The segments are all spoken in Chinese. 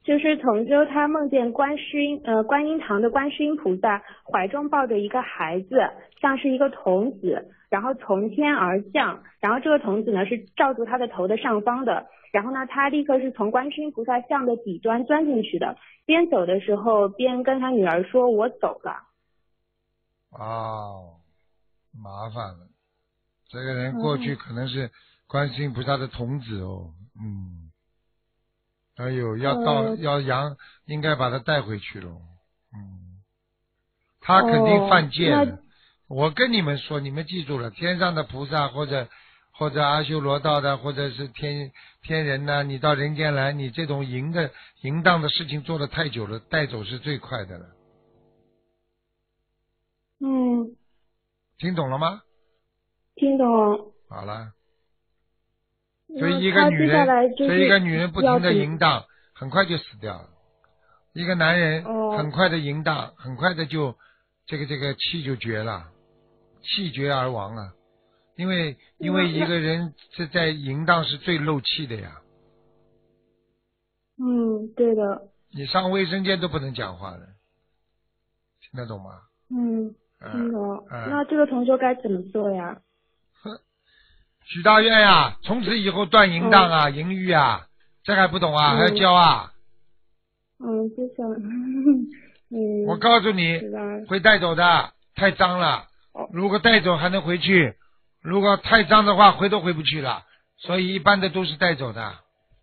就是同修他梦见观音堂的观世音菩萨怀中抱着一个孩子，像是一个童子，然后从天而降，然后这个童子呢是罩住他的头的上方的，然后呢他立刻是从观世音菩萨像的底端钻进去的，边走的时候边跟他女儿说我走了。 哦，麻烦了，这个人过去可能是观世音菩萨的童子哦，哎呦，要应该把他带回去了，他肯定犯戒了。我跟你们说，你们记住了，天上的菩萨或者阿修罗道的，或者是天人呢，你到人间来，你这种淫荡的事情做得太久了，带走是最快的了。听懂了吗？ 听懂。 好了。所以一个女人不停的淫荡，很快就死掉了。一个男人很快的淫荡，很快的就这个气就绝了，气绝而亡了。因为一个人是在淫荡是最漏气的呀。 对的。 你上卫生间都不能讲话的，听得懂吗？ 听懂。那这个同修该怎么做呀？ 许大愿呀，从此以后断淫荡啊，淫欲啊，这还不懂啊？还要教啊？ 就想我告诉你，会带走的，太脏了。如果带走还能回去，如果太脏的话，回都回不去了。所以一般的都是带走的。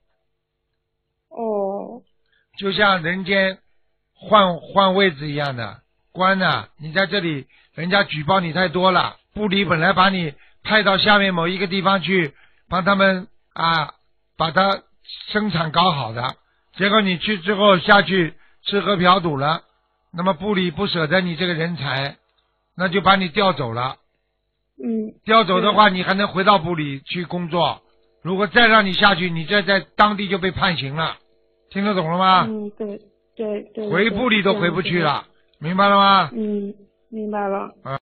就像人间换位置一样的，官啊，你在这里，人家举报你太多了，部里本来把你派到下面某一个地方去帮他们把它生产搞好的，结果你去之后下去吃喝嫖赌了，那么部里不舍得你这个人才，那就把你调走了。调走的话你还能回到部里去工作，如果再让你下去，你这在当地就被判刑了，听得懂了吗？ 对， 回部里都回不去了，明白了吗？ 明白了。